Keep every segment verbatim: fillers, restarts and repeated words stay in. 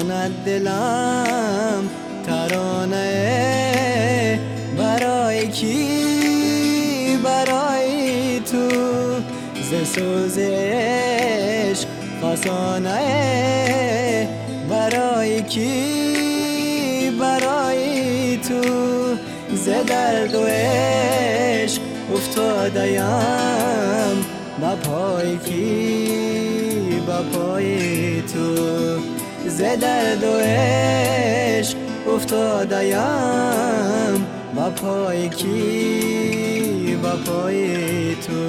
خواند دلم ترانه برای کی؟ برای تو. ز سوز عشق فسانه برای کی؟ برای تو. ز درد و عشق افتادیم با پای کی؟ با پای تو. ز درد و عشق افتادیم با پای کی؟ با پای تو.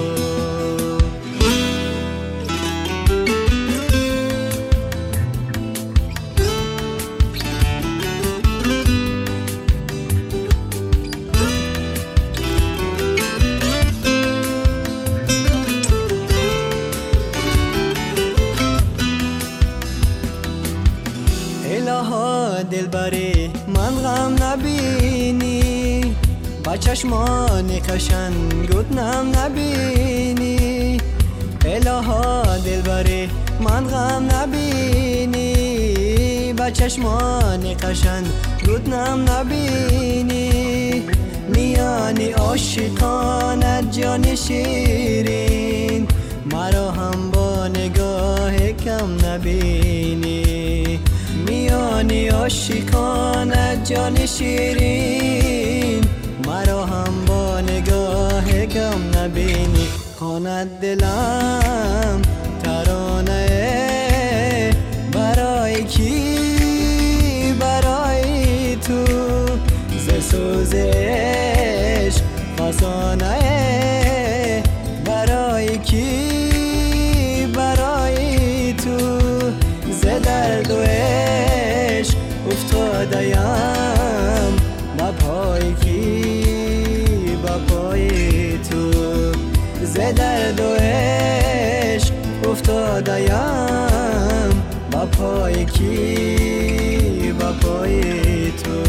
الها دلبری من غم نبینی، با چشمان قشنگت نم نبینی. الها دلبری من غم نبینی، با چشمان قشنگت نم نبینی. میانی عاشقانت جان شیرین، مرا هم با نگاه کم نبینی. میانی عاشقانت جان شیرین، مرا هم با نگاه کم نبینی. خواند دلم ترانه برای کی؟ برای تو. ز سوز عشق فسانه برای کی؟ برای تو. ز درد و عشق افتادیم با پای کی؟ با پای تو. ز درد و عشق افتادیم با پای کی؟ با پای تو.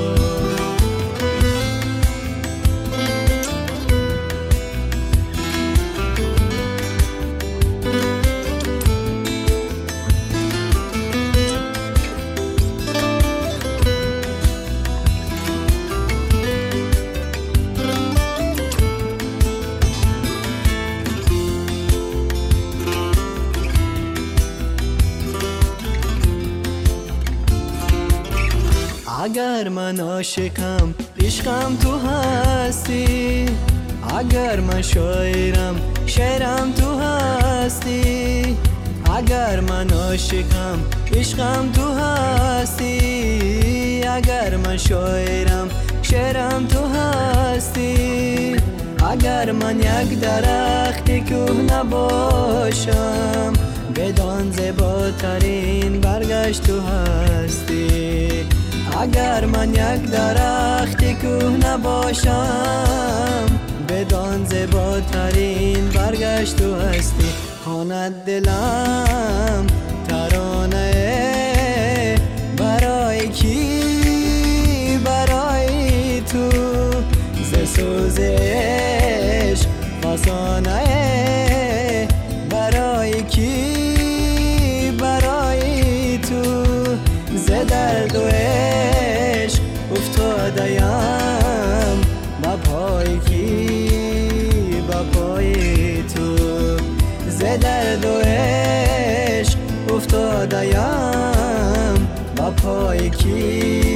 اگر من عاشقم عشقم تو هستی، اگر من شاعرم شعرم تو هستی. اگر من عاشقم عشقم تو هستی، اگر من شاعرم شعرم تو هستی. اگر من یک درخت کهنه باشم، بدان زیباترین برگشت تو هستی. اگر من یک درخت کهنه باشم، بدان زیباترین برگشت تو هستی. خواند دلم ترانه برای کی؟ برای تو. ز سوز عشق فسانه برای کی؟ برای تو. ز درد و عشق افتادیم با پای کی؟ با پای تو. ز درد و عشق افتادیم با پای کی؟